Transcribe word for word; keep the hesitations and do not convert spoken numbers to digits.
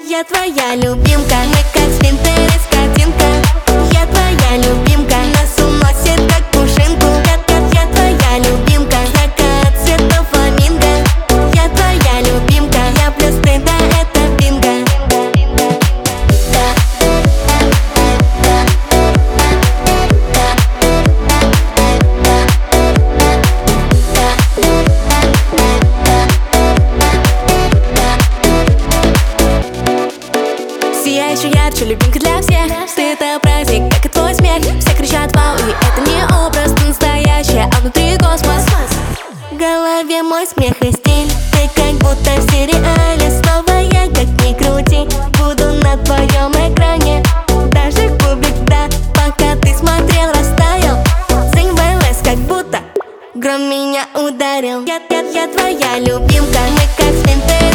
я твоя любимка, мы как с Пинтерест картинка. Я твоя любимка, нас уносит как пушинку. Я, я, я твоя любимка, закат цвета фламинго. Я твоя любимка, я плюс ты, да, это бинго. Сияющий ярче, любимка для всех. Ты это праздник, как и твой смех. Все кричат вау, и это не образ, ты настоящая, а внутри космос. В голове мой смех и стиль. Ты как будто в сериале. Снова я, как ни крути, буду на твоем экране. Даже кубик, да, пока ты смотрел, растаял. Sing my last, как будто гром меня ударил. Я, я, я твоя любимка, мы как с Пинтерест.